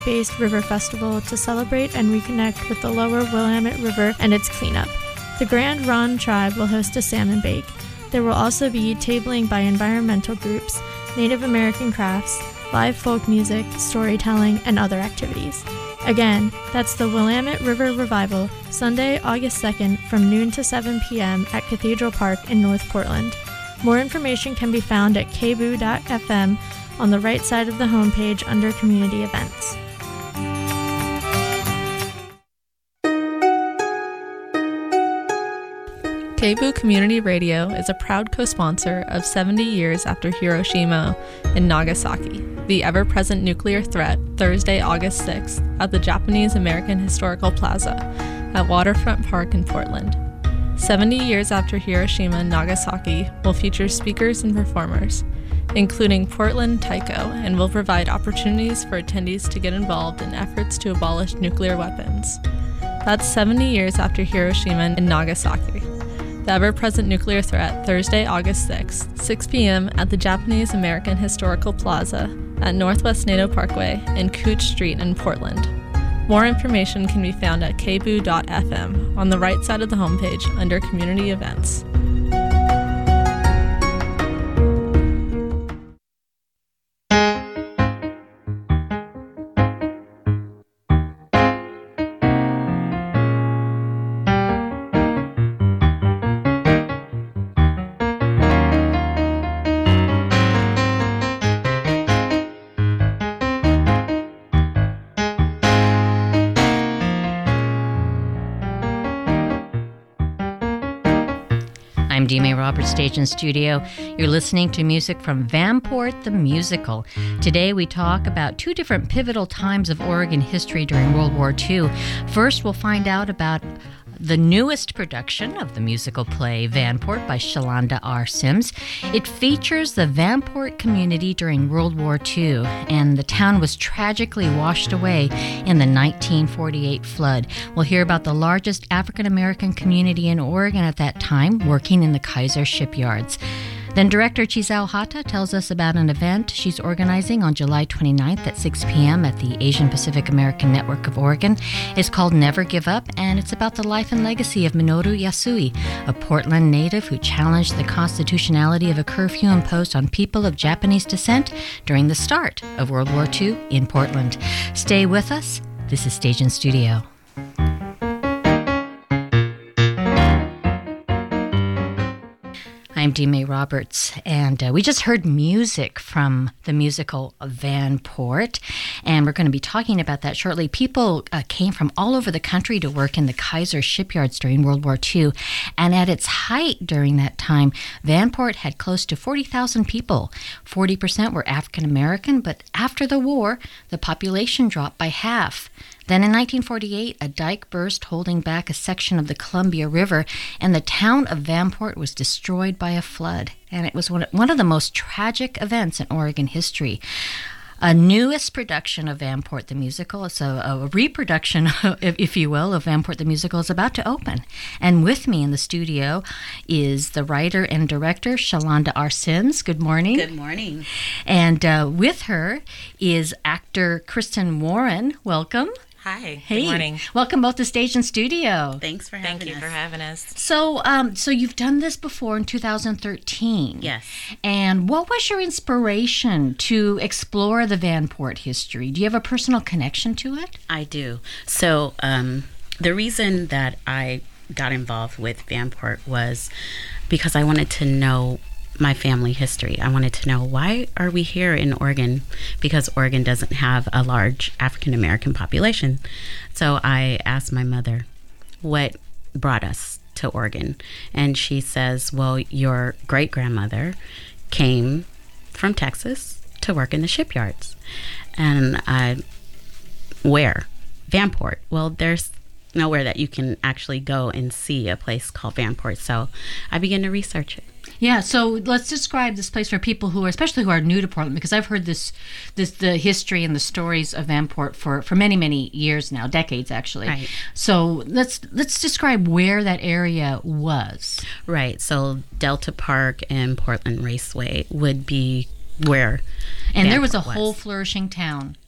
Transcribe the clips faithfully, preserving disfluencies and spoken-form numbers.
based river festival to celebrate and reconnect with the lower Willamette River and its cleanup. The Grand Ronde tribe will host a salmon bake. There will also be tabling by environmental groups, Native American crafts, live folk music, storytelling, and other activities. Again, that's the Willamette River Revival, Sunday, August second, from noon to seven p.m. at Cathedral Park in North Portland. More information can be found at k b o dot f m on the right side of the homepage under Community Events. K B O O Community Radio is a proud co-sponsor of seventy years After Hiroshima in Nagasaki, the ever-present nuclear threat, Thursday, August sixth, at the Japanese American Historical Plaza at Waterfront Park in Portland. seventy years After Hiroshima and Nagasaki will feature speakers and performers, including Portland Taiko, and will provide opportunities for attendees to get involved in efforts to abolish nuclear weapons. That's seventy years After Hiroshima and Nagasaki. The ever-present nuclear threat, Thursday, August sixth, six p.m. at the Japanese American Historical Plaza at Northwest Nato Parkway and Cooch Street in Portland. More information can be found at k b o dot f m on the right side of the homepage under Community Events. I'm Dee Mae Roberts, Stage and Studio. You're listening to music from Vanport the Musical. Today we talk about two different pivotal times of Oregon history during World War Two. First, we'll find out about the newest production of the musical play Vanport by Shalonda R. Sims. It features the Vanport community during World War Two, and the town was tragically washed away in the nineteen forty-eight flood. We'll hear about the largest African-American community in Oregon at that time, working in the Kaiser shipyards. Then director Chizal Hata tells us about an event she's organizing on July twenty-ninth at six p.m. at the Asian Pacific American Network of Oregon. It's called Never Give Up, and it's about the life and legacy of Minoru Yasui, a Portland native who challenged the constitutionality of a curfew imposed on people of Japanese descent during the start of World War Two in Portland. Stay with us. This is Stage and Studio. I'm Dee Mae Roberts, and uh, we just heard music from the musical Vanport, and we're going to be talking about that shortly. People uh, came from all over the country to work in the Kaiser shipyards during World War Two, and at its height during that time, Vanport had close to forty thousand people. forty percent were African American, but after the war, the population dropped by half. Then in nineteen forty-eight, a dike burst holding back a section of the Columbia River, and the town of Vanport was destroyed by a flood. And it was one one of the most tragic events in Oregon history. A newest production of Vanport the Musical, it's a, a reproduction, if, if you will, of Vanport the Musical is about to open. And with me in the studio is the writer and director, Shalonda R. Sims. Good morning. Good morning. And uh, with her is actor Kristen Warren. Welcome. Hi. Hey. Good morning. Welcome both to Stage and Studio. Thanks for having us. Thank you for having us. So, um, so you've done this before in two thousand thirteen. Yes. And what was your inspiration to explore the Vanport history? Do you have a personal connection to it? I do. So, um, the reason that I got involved with Vanport was because I wanted to know my family history. I wanted to know, why are we here in Oregon? Because Oregon doesn't have a large African American population. So I asked my mother, what brought us to Oregon? And she says, well, your great grandmother came from Texas to work in the shipyards. And I, where? Vanport. Well, there's nowhere that you can actually go and see a place called Vanport. So I began to research it. Yeah, so let's describe this place for people who are, especially who are new to Portland, because I've heard this, this the history and the stories of Vanport for, for many, many years now, decades actually. Right. So let's let's describe where that area was. Right. So Delta Park and Portland Raceway would be where And Vanport there was a whole flourishing town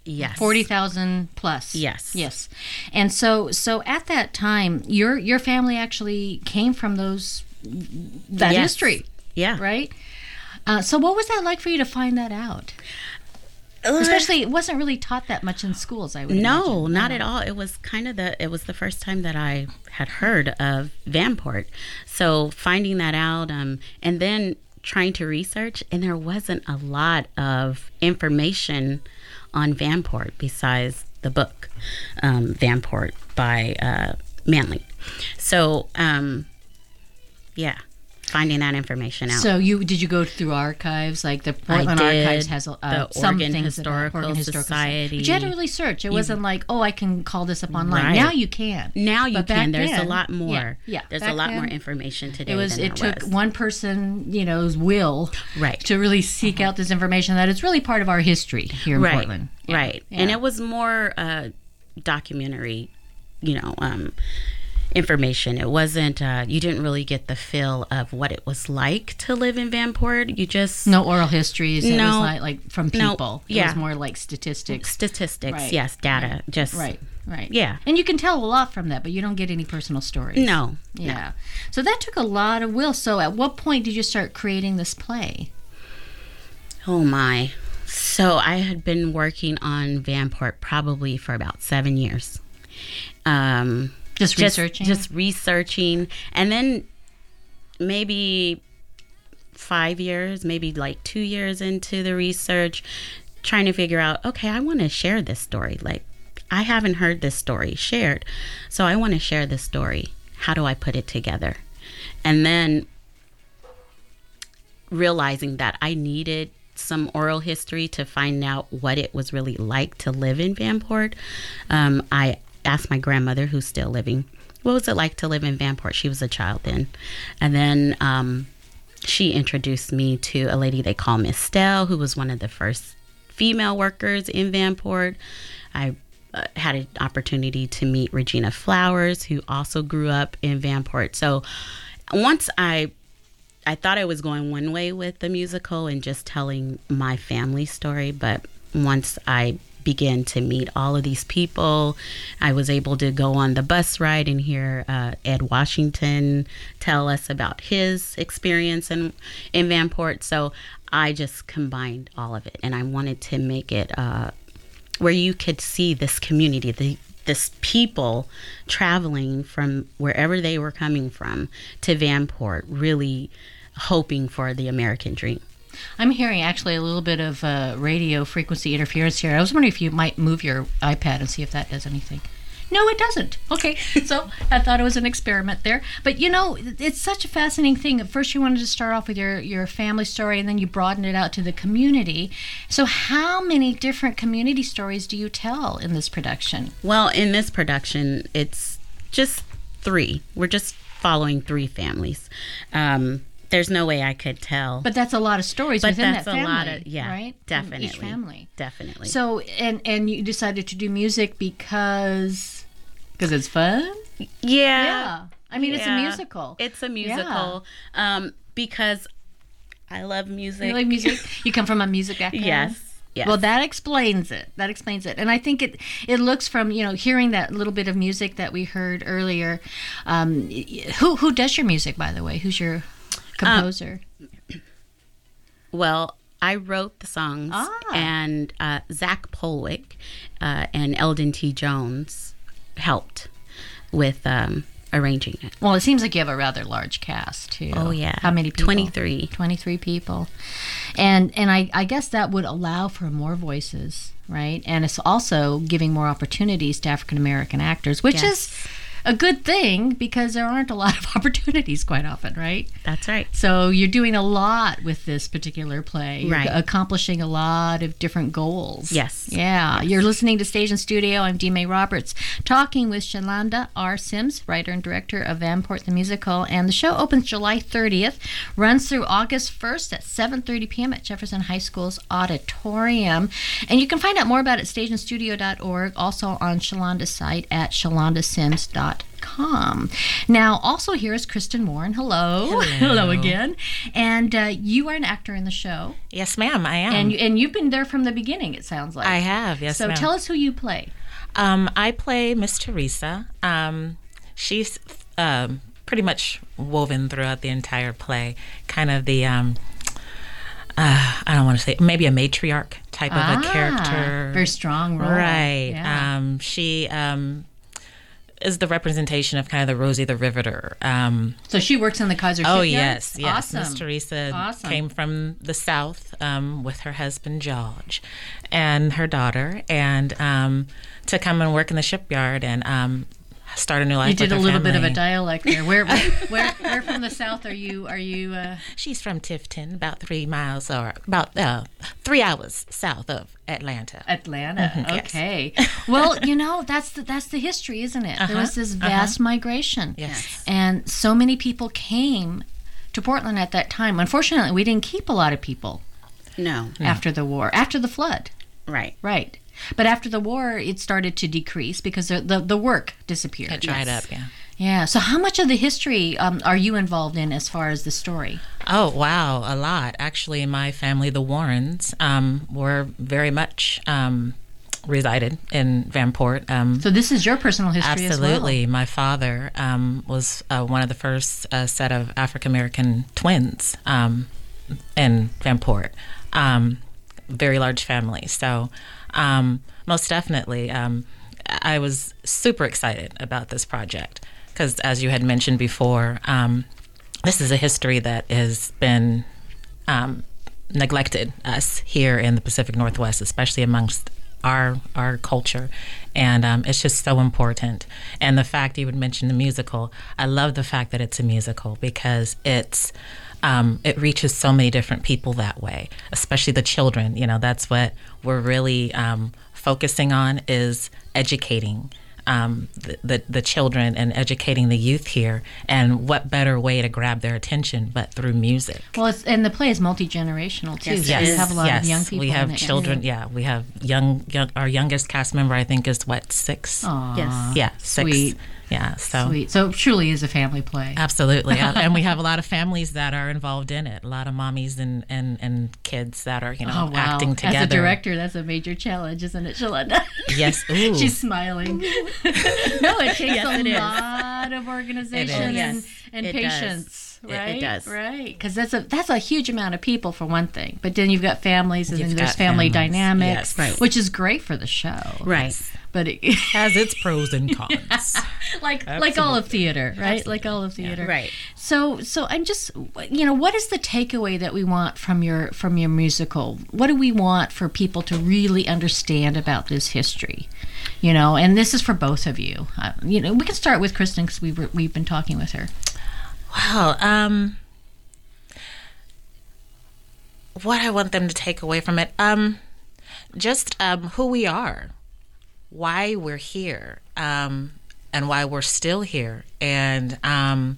Yes. forty thousand plus. Yes. Yes. And so so at that time, your your family actually came from those that Yes. history. Yeah. Right? Uh, so what was that like for you to find that out? Especially, it wasn't really taught that much in schools, I would No, imagine. not at all. It was kind of the, it was the first time that I had heard of Vanport. So finding that out, um, and then trying to research, and there wasn't a lot of information on Vanport besides the book, um, Vanport by uh, Manley. So, um, yeah. Finding that information out. So you did you go through archives? Like the Portland I did. Archives has uh, The some Oregon things that- Historical Oregon Historical Society. But you had to really search. It wasn't like, oh, I can call this up online. Right. Now you can. Now you But back can. There's then- a lot more. Yeah, yeah. There's Back a lot then, more information today It was. than It there took was. one person, you know's will, Right. to really seek out this information that is really part of our history here in right. Portland. Yeah. Right. Yeah. And it was more uh, documentary, you know, um, information. It wasn't, uh, you didn't really get the feel of what it was like to live in Vanport. You just... No oral histories. It No. was like, like from No. people. It Yeah. was more like statistics. Statistics, Right. yes, data. Right. Just... Right. Right. Yeah. And you can tell a lot from that, but you don't get any personal stories. No. Yeah. So that took a lot of will. So at what point did you start creating this play? Oh my. So I had been working on Vanport probably for about seven years. Um, Just researching? Just researching. And then maybe five years, maybe like two years into the research, trying to figure out, okay, I want to share this story. Like, I haven't heard this story shared. So I want to share this story. How do I put it together? And then realizing that I needed some oral history to find out what it was really like to live in Vanport. Um, I asked my grandmother, who's still living, what was it like to live in Vanport? She was a child then. And then um, she introduced me to a lady they call Miss Stell, who was one of the first female workers in Vanport. I uh, had an opportunity to meet Regina Flowers, who also grew up in Vanport. So once I I thought I was going one way with the musical and just telling my family story, but once I began to meet all of these people, I was able to go on the bus ride and hear uh, Ed Washington tell us about his experience in, in Vanport. So I just combined all of it, and I wanted to make it uh, where you could see this community, the this people traveling from wherever they were coming from to Vanport, really hoping for the American dream. I'm hearing actually a little bit of uh, radio frequency interference here. I was wondering if you might move your iPad and see if that does anything. No, it doesn't. Okay, so I thought it was an experiment there. But you know, it's such a fascinating thing. At first you wanted to start off with your, your family story, and then you broadened it out to the community. So how many different community stories do you tell in this production? Well, in this production, it's just three. We're just following three families. Um, there's no way I could tell. But that's a lot of stories But within that's that a family, lot of, yeah, right? definitely. Each family. Definitely. So, and and you decided to do music because because it's fun? yeah. Yeah. I mean, it's a Yeah. musical. It's a musical um, because I love music. You like music? You come from a music background? Yes. Yes. Well, that explains it. That explains it. And I think it it looks from, you know, hearing that little bit of music that we heard earlier. Um, who who does your music, by the way? Who's your composer? Um, well, I wrote the songs, Ah. and uh, Zach Polwick uh, and Eldon T. Jones helped with um, arranging it. Well, it seems like you have a rather large cast, too. Oh, yeah. How many people? twenty-three. twenty-three people. And and I, I guess that would allow for more voices, right? And it's also giving more opportunities to African American actors, which Yes. is a good thing because there aren't a lot of opportunities quite often, right? That's right. So you're doing a lot with this particular play. You're Right. accomplishing a lot of different goals. Yes. Yeah. You're listening to Stage and Studio. I'm Dee Mae Roberts, talking with Shalonda R. Sims, writer and director of Vanport the Musical. And the show opens July thirtieth, runs through August first at seven thirty p.m. at Jefferson High School's auditorium. And you can find out more about it at stage and studio dot org, also on Shalonda's site at shalonda sims dot com. com. Now, also here is Kristen Warren. Hello. Hello. Hello again. And uh, you are an actor in the show. Yes, ma'am, I am. And, you, and you've been there from the beginning, it sounds like. I have, yes, So ma'am. tell us who you play. Um, I play Miss Teresa. Um, she's um, pretty much woven throughout the entire play, kind of the, um, uh, I don't want to say, maybe a matriarch type ah, of a character. Very strong role. Right. Yeah. Um, she um, is the representation of kind of the Rosie the Riveter. Um, so she works in the Kaiser oh, Shipyard? yes, yes. Awesome. Miss Teresa Awesome. came from the South um, with her husband, George, and her daughter, and um, to come and work in the shipyard and um, start a new life. You did with a her little bit of a family. dialect there. Where, where, where, where from the South are you? Are you? Uh... She's from Tifton, about three miles or about uh, three hours south of Atlanta. Atlanta. Mhm, yes. Okay. Well, you know, that's the that's the history, isn't it? There Uh-huh, was this vast migration. Yes. And so many people came to Portland at that time. Unfortunately, we didn't keep a lot of people No. after the war, after the flood. Right. Right. But after the war, it started to decrease because the the, the work disappeared. It dried Yes. up, yeah. Yeah. So how much of the history um, are you involved in as far as the story? Oh, wow, a lot. Actually, my family, the Warrens, um, were very much um, resided in Vanport. Um, So this is your personal history absolutely. as well. My father um, was uh, one of the first uh, set of African-American twins um, in Vanport. Um, very large family. So um, most definitely, um, I was super excited about this project because, as you had mentioned before, um, this is a history that has been um, neglected us here in the Pacific Northwest, especially amongst our our culture, and um, it's just so important. And the fact you would mention the musical, I love the fact that it's a musical because it's um, it reaches so many different people that way, especially the children. You know, that's what we're really um, focusing on is educating um, the, the the children and educating the youth here. And what better way to grab their attention but through music? Well, it's, and the play is multi-generational too. Yes, so it you is. have a lot yes, of young people. we have in it. children. Yeah, we have young, young. Our youngest cast member, I think, is what six. Aw, Yes. Yeah, six. Sweet. Yeah, so Sweet. So it truly is a family play. absolutely, Uh, and we have a lot of families that are involved in it. A lot of mommies and and, and kids that are you know Oh, wow. acting together. As a director, that's a major challenge, isn't it, Shalanda? Yes. Ooh. She's smiling. no, it takes Yes, a it is. lot of organization It is. and, Yes, and it does. patience. It- it Right? does. Right. Because that's a that's a huge amount of people for one thing. But then you've got families and You've then there's got family families. dynamics, Yes. Right. which is great for the show. Right. But it, has its pros and cons. like like all of theater, right? Like all of theater. Right. So so I'm just you know, what is the takeaway that we want from your from your musical? What do we want for people to really understand about this history? You know, and this is for both of you. Uh, you know, we can start with Kristen because we were, we've been talking with her. Wow. Um, what I want them to take away from it, um, just um, who we are, why we're here, um, and why we're still here, and um,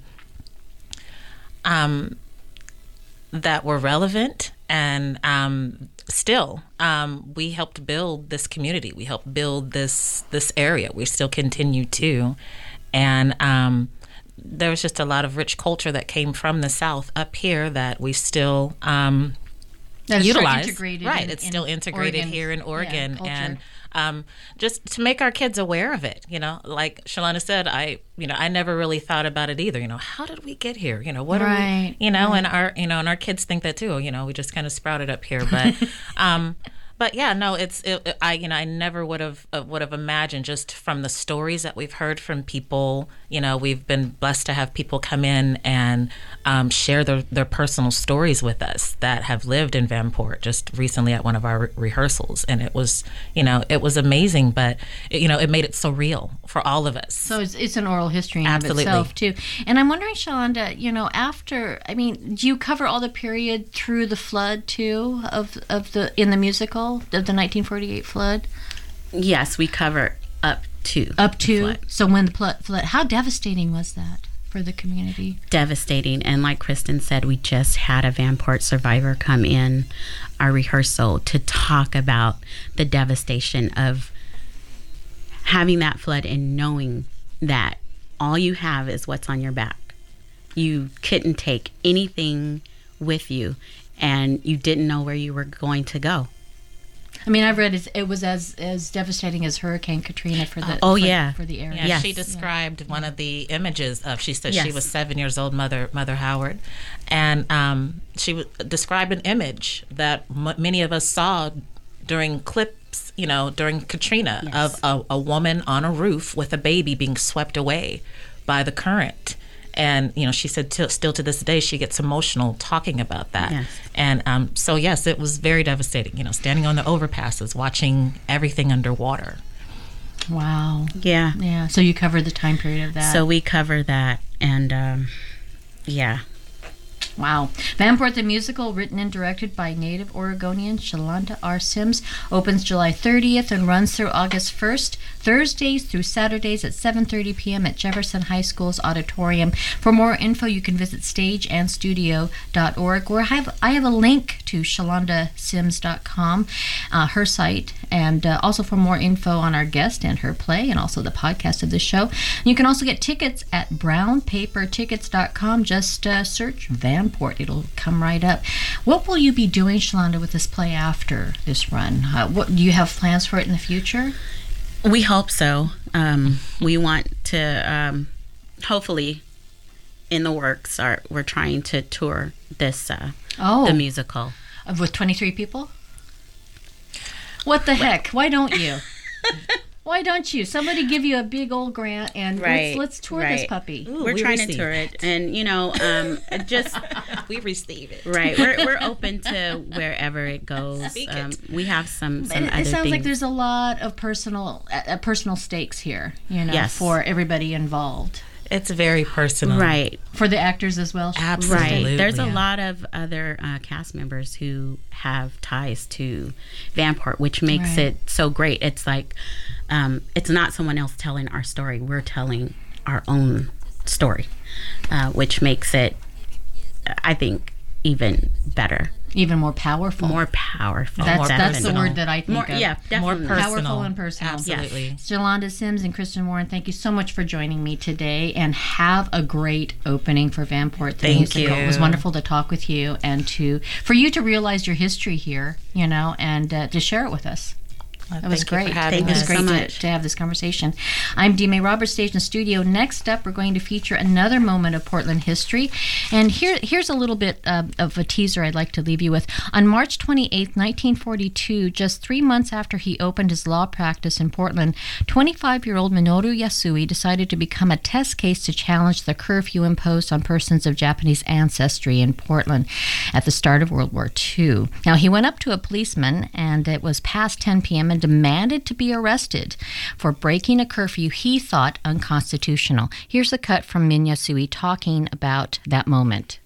um, that we're relevant, and um, still, um, we helped build this community. We helped build this this area. We still continue to, and um, there was just a lot of rich culture that came from the South up here that we still um, That is sort of utilize. integrated Right, in- it's in still integrated Oregon. here in Yeah, Oregon, culture. and um, just to make our kids aware of it. You know, like Shalana said, I you know I never really thought about it either. You know, how did we get here? You know, what are Right, we? You know, and our you know and our kids think that too. You know, we just kind of sprouted up here, but. um, But yeah, no, it's it, I you know I never would have uh, would have imagined just from the stories that we've heard from people. You know, we've been blessed to have people come in and um, share their their personal stories with us that have lived in Vanport. Just recently at one of our re- rehearsals, and it was you know it was amazing. But it, you know it made it so real for all of us. So it's, it's an oral history in Absolutely. of itself too. And I'm wondering, Shalanda, you know, after I mean, do you cover all the period through the flood too of of the in the musical of the nineteen forty-eight flood? Yes, we cover up to Up the to flood. so when the pl- flood, how devastating was that for the community? Devastating. And like Kristen said, we just had a Vanport survivor come in our rehearsal to talk about the devastation of having that flood and knowing that all you have is what's on your back. You couldn't take anything with you, and you didn't know where you were going to go. I mean, I've read it, it was as as devastating as Hurricane Katrina for the oh for, yeah for the area. Yeah, Yes. she described yeah. one of the images of. She said yes. she was seven years old, Mother Mother Howard, and um, she w- described an image that m- many of us saw during clips, you know, during Katrina, yes. of a, a woman on a roof with a baby being swept away by the current. And, you know, she said till, still to this day she gets emotional talking about that. Yes. And um, so, yes, it was very devastating, you know, standing on the overpasses, watching everything underwater. Wow. Yeah. Yeah. So you covered the time period of that. So we cover that, and um, yeah. Wow. Vanport the Musical, written and directed by native Oregonian Shalonda R. Sims, opens July thirtieth and runs through August first, Thursdays through Saturdays at seven thirty p.m. at Jefferson High School's auditorium. For more info, you can visit stage and studio dot org, where I have, I have a link to shalonda sims dot com, uh, her site, and uh, also for more info on our guest and her play, and also the podcast of the show. You can also get tickets at brown paper tickets dot com. Just uh, search Van Port. It'll come right up. What will you be doing, Shalonda, with this play after this run? Uh, what do you have plans for it in the future? We hope so. Um, we want to, um, hopefully, in the works, are we're trying to tour this uh, oh, the musical uh, with twenty-three people. What the heck? Why don't you? Why don't you? Somebody give you a big old grant and right, let's, let's tour right. this puppy. Ooh, we're we trying to tour it. it, and you know, um, just we receive it. Right, we're we're open to wherever it goes. Speak um, it. We have some some it, other it sounds things. like there's a lot of personal uh, personal stakes here, you know, yes. for everybody involved. It's very personal. Right. For the actors as well. Absolutely. Right. There's a yeah. lot of other uh, cast members who have ties to Vanport, which makes right. it so great. It's like, um, it's not someone else telling our story. We're telling our own story, uh, which makes it, I think, even better. Even more powerful. More powerful. That's, more that's the personal. word that I think More, of. yeah, definitely. More personal. Powerful and personal. Absolutely. Yes. Shalonda Sims and Kristen Warren, thank you so much for joining me today, and have a great opening for Vanport the Thank Musical. you. It was wonderful to talk with you and to for you to realize your history here, you know, and uh, to share it with us. Well, It was great. Thank It was you great so to, much. to have this conversation. I'm Dee Mae Roberts, Station Studio. Next up, we're going to feature another moment of Portland history. And here, here's a little bit uh, of a teaser I'd like to leave you with. On March twenty-eighth, nineteen forty-two, just three months after he opened his law practice in Portland, twenty-five-year-old Minoru Yasui decided to become a test case to challenge the curfew imposed on persons of Japanese ancestry in Portland at the start of World War Two. Now, he went up to a policeman, and it was past ten p.m., and demanded to be arrested for breaking a curfew he thought unconstitutional. Here's a cut from Min Yasui talking about that moment.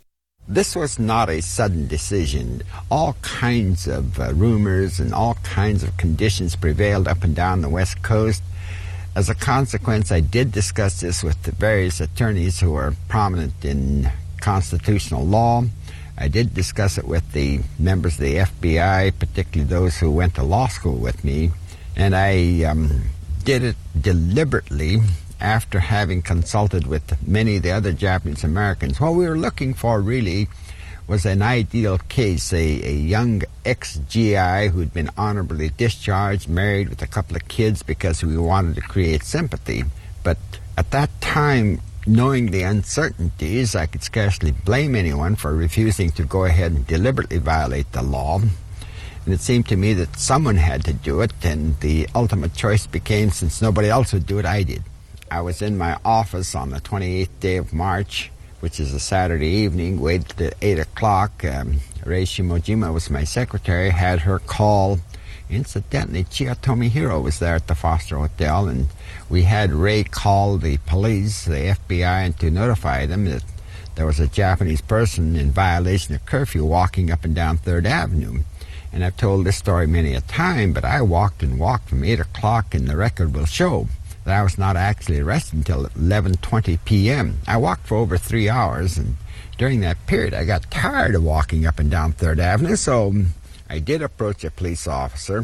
This was not a sudden decision. All kinds of uh, rumors and all kinds of conditions prevailed up and down the West Coast. As a consequence, I did discuss this with the various attorneys who are prominent in constitutional law. I did discuss it with the members of the F B I, particularly those who went to law school with me, and I um, did it deliberately after having consulted with many of the other Japanese Americans. What we were looking for really was an ideal case, a, a young ex-G I who'd been honorably discharged, married with a couple of kids, because we wanted to create sympathy. But at that time, knowing the uncertainties, I could scarcely blame anyone for refusing to go ahead and deliberately violate the law. And it seemed to me that someone had to do it, and the ultimate choice became, since nobody else would do it, I did. I was in my office on the twenty-eighth day of March, which is a Saturday evening, waited at eight o'clock. Um, Rei Shimojima was my secretary, had her call. Incidentally, Chiyotomi Hiro was there at the Foster Hotel, and we had Ray call the police, the F B I, and to notify them that there was a Japanese person in violation of curfew walking up and down Third Avenue. And I've told this story many a time, but I walked and walked from eight o'clock, and the record will show that I was not actually arrested until eleven twenty p.m. I walked for over three hours, and during that period I got tired of walking up and down Third Avenue, so I did approach a police officer,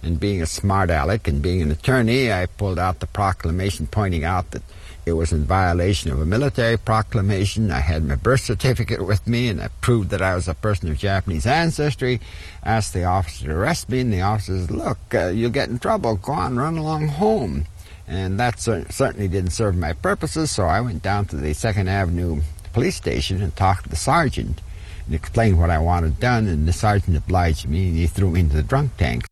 And being a smart aleck and being an attorney, I pulled out the proclamation pointing out that it was in violation of a military proclamation. I had my birth certificate with me, and I proved that I was a person of Japanese ancestry. Asked the officer to arrest me, and the officer said, look, uh, you'll get in trouble. Go on, run along home. And that cer- certainly didn't serve my purposes, so I went down to the Second Avenue police station and talked to the sergeant and explained what I wanted done, and the sergeant obliged me, and he threw me into the drunk tank.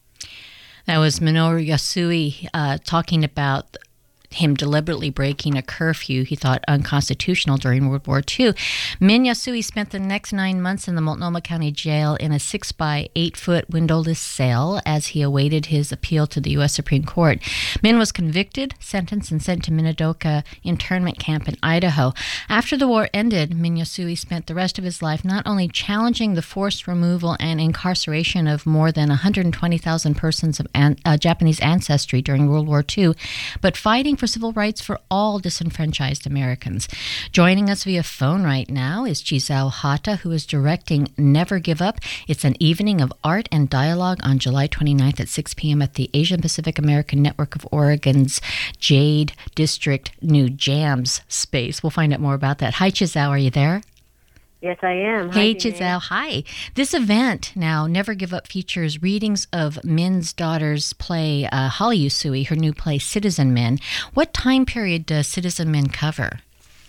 That was Minoru Yasui uh, talking about him deliberately breaking a curfew he thought unconstitutional during World War Two. Min Yasui spent the next nine months in the Multnomah County Jail in a six by eight foot windowless cell as he awaited his appeal to the U S Supreme Court. Min was convicted, sentenced, and sent to Minidoka internment camp in Idaho. After the war ended, Min Yasui spent the rest of his life not only challenging the forced removal and incarceration of more than one hundred twenty thousand persons of an, uh, Japanese ancestry during World War Two, but fighting for civil rights for all disenfranchised Americans. Joining us via phone right now is Chizao Hata, who is directing Never Give Up. It's an evening of art and dialogue on July twenty-ninth at six p.m. at the Asian Pacific American Network of Oregon's Jade District New Jams space. We'll find out more about that. Hi, Chizao, are you there? Yes, I am. Hey, Hi, Chizao. Hi. This event now, Never Give Up, features readings of Min's daughter's play, uh, Holly Yasui, her new play, Citizen Min. What time period does Citizen Min cover?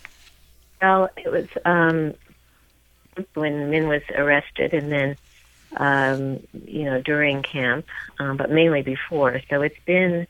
Well, it was um, when Min was arrested, and then, um, you know, during camp, um, but mainly before. So it's been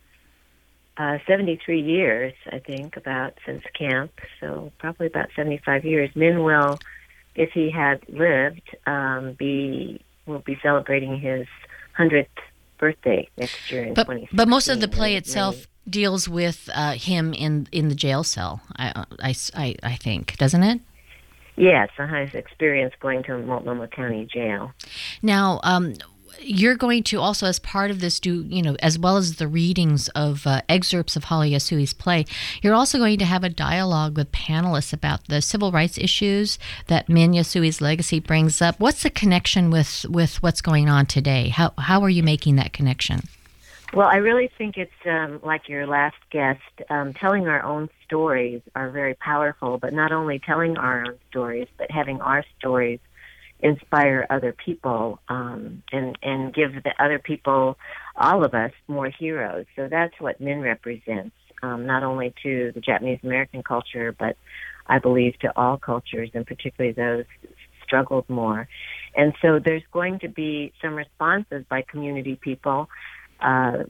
uh, seventy-three years, I think, about since camp. So probably about seventy-five years. Min will, if he had lived, um, be will be celebrating his hundredth birthday next year in but, twenty sixteen. But most of the play itself deals with uh, him in, in the jail cell, I, I, I, I think, doesn't it? Yes, uh, his experience going to Multnomah County Jail. Now, um, you're going to also, as part of this, do, you know, as well as the readings of uh, excerpts of Holly Yasui's play, you're also going to have a dialogue with panelists about the civil rights issues that Min Yasui's legacy brings up. What's the connection with, with what's going on today? How how are you making that connection? Well, I really think it's um, like your last guest, um, telling our own stories are very powerful, but not only telling our own stories, but having our stories inspire other people um, and, and give the other people, all of us, more heroes. So that's what Min represents, um, not only to the Japanese American culture, but I believe to all cultures, and particularly those struggled more. And so there's going to be some responses by community people uh,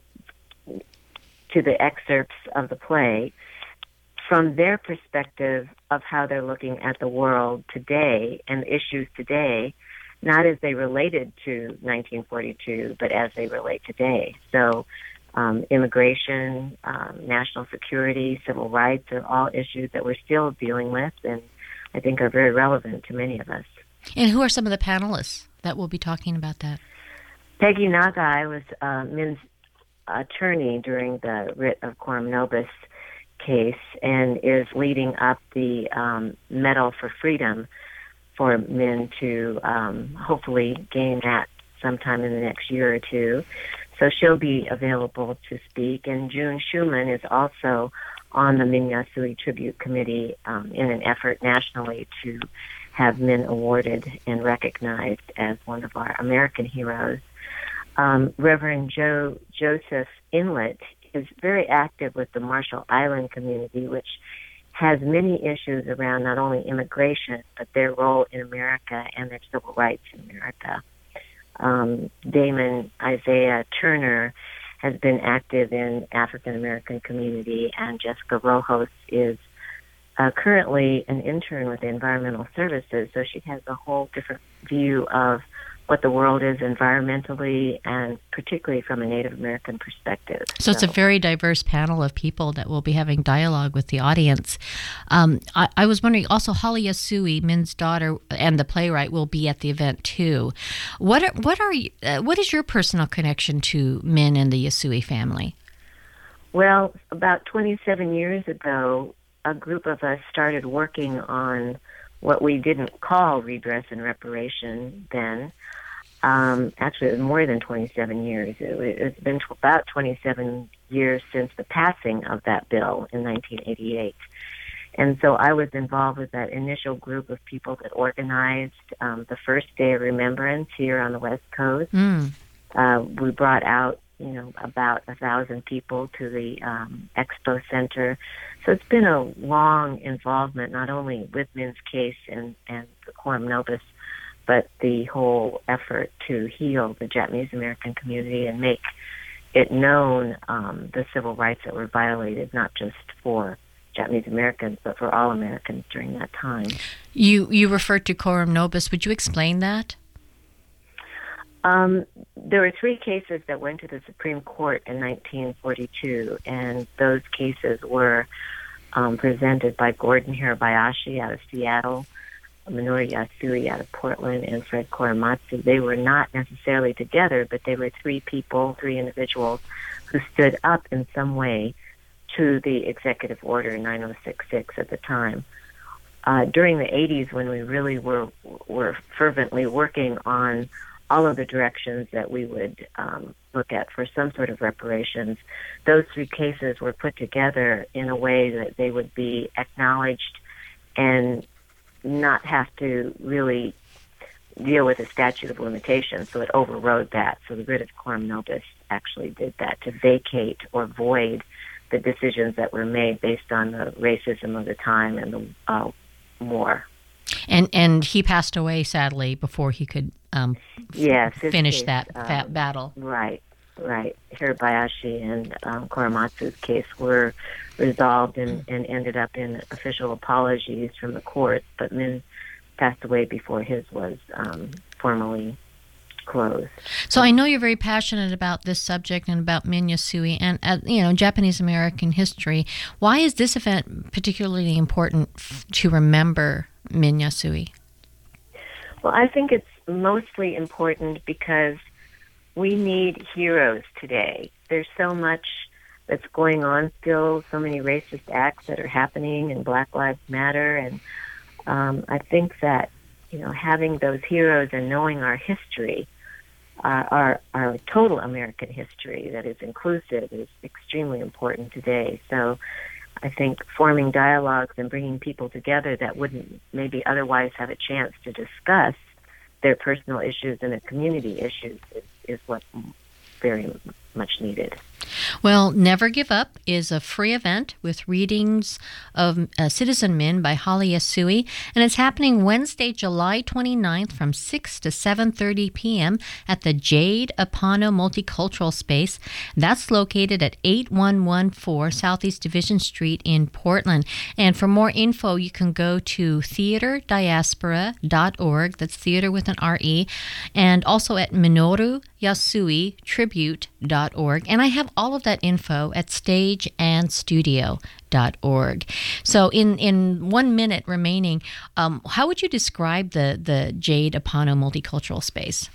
to the excerpts of the play from their perspective of how they're looking at the world today and issues today, not as they related to nineteen forty-two, but as they relate today. So um, immigration, um, national security, civil rights are all issues that we're still dealing with, and I think are very relevant to many of us. And who are some of the panelists that will be talking about that? Peggy Nagai was uh, Min's attorney during the writ of Quorum Nobis case and is leading up the um, Medal for Freedom for Min to um, hopefully gain that sometime in the next year or two. So she'll be available to speak. And June Schumann is also on the Min Yasui Tribute Committee um, in an effort nationally to have Min awarded and recognized as one of our American heroes. Um, Reverend Joe Joseph Inlet is very active with the Marshall Island community, which has many issues around not only immigration, but their role in America and their civil rights in America. Um, Damon Isaiah Turner has been active in African American community, and Jessica Rojas is uh, currently an intern with the Environmental Services, so she has a whole different view of what the world is environmentally, and particularly from a Native American perspective. So, so it's a very diverse panel of people that will be having dialogue with the audience. Um, I, I was wondering, also Holly Yasui, Min's daughter, and the playwright will be at the event too. What are, what are you, uh, what is your personal connection to Min and the Yasui family? Well, about twenty-seven years ago, a group of us started working on what we didn't call redress and reparation then, Um, actually, it was more than twenty-seven years. It, it's been about twenty-seven years since the passing of that bill in nineteen eighty-eight. And so I was involved with that initial group of people that organized um, the first day of remembrance here on the West Coast. Mm. Uh, we brought out, you know, about a thousand people to the um, Expo Center. So it's been a long involvement, not only with Min's case and, and the Quorum Nobis, but the whole effort to heal the Japanese American community and make it known um, the civil rights that were violated, not just for Japanese Americans, but for all Americans during that time. You you referred to Quorum Nobis. Would you explain that? Um, there were three cases that went to the Supreme Court in nineteen forty-two, and those cases were um, presented by Gordon Hirabayashi out of Seattle, Minoru Yasui out of Portland, and Fred Korematsu. They were not necessarily together, but they were three people, three individuals who stood up in some way to the executive order nine oh six six at the time. Uh, during the eighties, when we really were were fervently working on all of the directions that we would um, look at for some sort of reparations, those three cases were put together in a way that they would be acknowledged and not have to really deal with a statute of limitations, so it overrode that. So the writ of Quorum Nobis actually did that, to vacate or void the decisions that were made based on the racism of the time and the uh, war. And and he passed away, sadly, before he could um, yes, f- finish case, that um, that battle. Right, right. Hirabayashi and um, Korematsu's case were resolved and, and ended up in official apologies from the court, but Min passed away before his was um, formally closed. So I know you're very passionate about this subject and about Min Yasui and uh, you know Japanese American history. Why is this event particularly important f- to remember Min Yasui? Well, I think it's mostly important because we need heroes today. There's so much that's going on still, so many racist acts that are happening, and Black Lives Matter, and um, I think that you know having those heroes and knowing our history, uh, our our total American history that is inclusive, is extremely important today. So I think forming dialogues and bringing people together that wouldn't maybe otherwise have a chance to discuss their personal issues and their community issues is, is what very much needed. Well, Never Give Up is a free event with readings of uh, Citizen Min by Holly Yasui, and it's happening Wednesday, July twenty-ninth from six to seven thirty p.m. at the Jade Apano Multicultural Space. That's located at eighty-one fourteen Southeast Division Street in Portland. And for more info, you can go to theater diaspora dot org. That's theater with an R E. And also at Minoru Yasui Tribute dot org. And I have all of that info at stage and studio dot org. So in, in one minute remaining, um, how would you describe the, the Jade Apano Multicultural Space?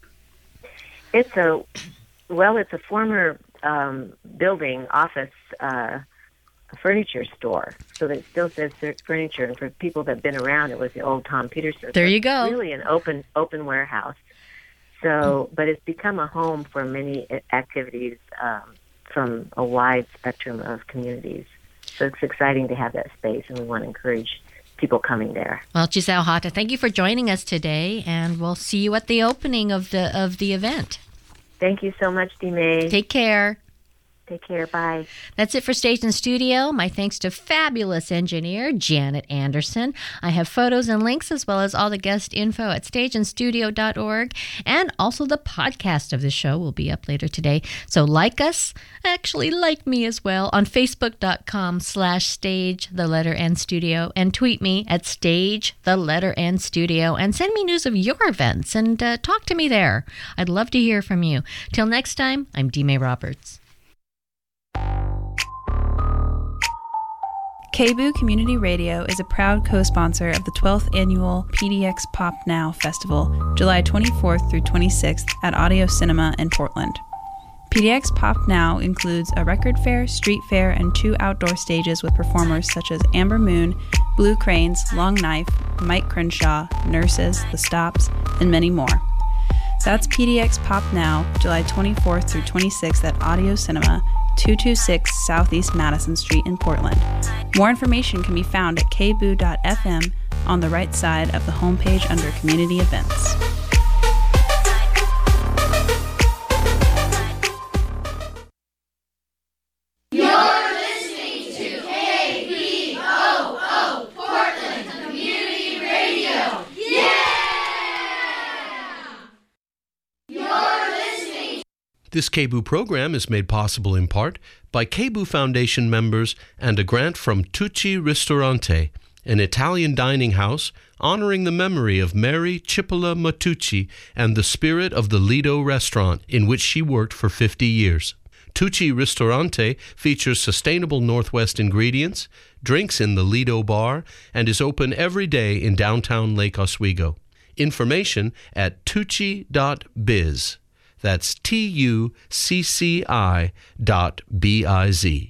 It's a, well, it's a former um, building, office, uh, furniture store. So that it still says furniture. And for people that have been around, it was the old Tom Peterson. There so you go. It's really an open, open warehouse. So, but it's become a home for many activities um, from a wide spectrum of communities. So it's exciting to have that space, and we want to encourage people coming there. Well, Giselle Hata, thank you for joining us today, and we'll see you at the opening of the of the event. Thank you so much, Dee May. Take care. Take care. Bye. That's it for Stage and Studio. My thanks to fabulous engineer Janet Anderson. I have photos and links as well as all the guest info at stage and studio dot org. And also the podcast of the show will be up later today. So like us, actually like me as well, on facebook.com slash stage, the letter N studio, and tweet me at stage, the letter N studio, and send me news of your events and uh, talk to me there. I'd love to hear from you. Till next time, I'm Dee May Roberts. K B O O Community Radio is a proud co-sponsor of the twelfth Annual P D X Pop Now Festival, July twenty-fourth through twenty-sixth at Audio Cinema in Portland. P D X Pop Now includes a record fair, street fair, and two outdoor stages with performers such as Amber Moon, Blue Cranes, Long Knife, Mike Crenshaw, Nurses, The Stops, and many more. That's P D X Pop Now, July twenty-fourth through twenty-sixth at Audio Cinema, two twenty-six Southeast Madison Street in Portland. More information can be found at k boo dot f m on the right side of the homepage under Community Events. This K B O O program is made possible in part by K B O O Foundation members and a grant from Tucci Ristorante, an Italian dining house honoring the memory of Mary Cipolla Matucci and the spirit of the Lido restaurant in which she worked for fifty years. Tucci Ristorante features sustainable Northwest ingredients, drinks in the Lido bar, and is open every day in downtown Lake Oswego. Information at tucci dot biz. That's T U C C I dot B I Z.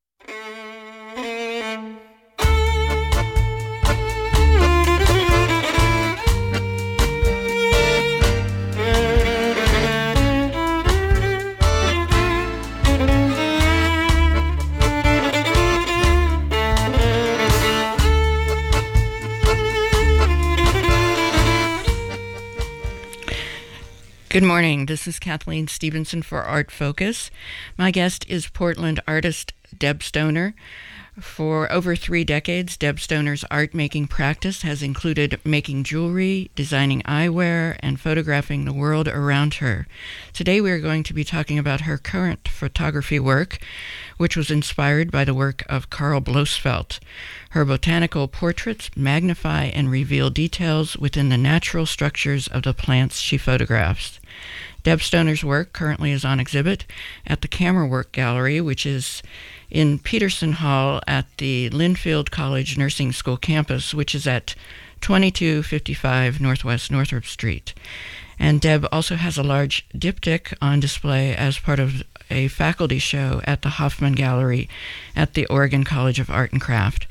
Good morning. This is Kathleen Stevenson for Art Focus. My guest is Portland artist Deb Stoner. For over three decades, Deb Stoner's art-making practice has included making jewelry, designing eyewear, and photographing the world around her. Today we are going to be talking about her current photography work, which was inspired by the work of Karl Blossfeldt. Her botanical portraits magnify and reveal details within the natural structures of the plants she photographs. Deb Stoner's work currently is on exhibit at the Camera Work Gallery, which is in Peterson Hall at the Linfield College Nursing School campus, which is at twenty-two fifty-five Northwest Northrop Street. And Deb also has a large diptych on display as part of a faculty show at the Hoffman Gallery at the Oregon College of Art and Craft.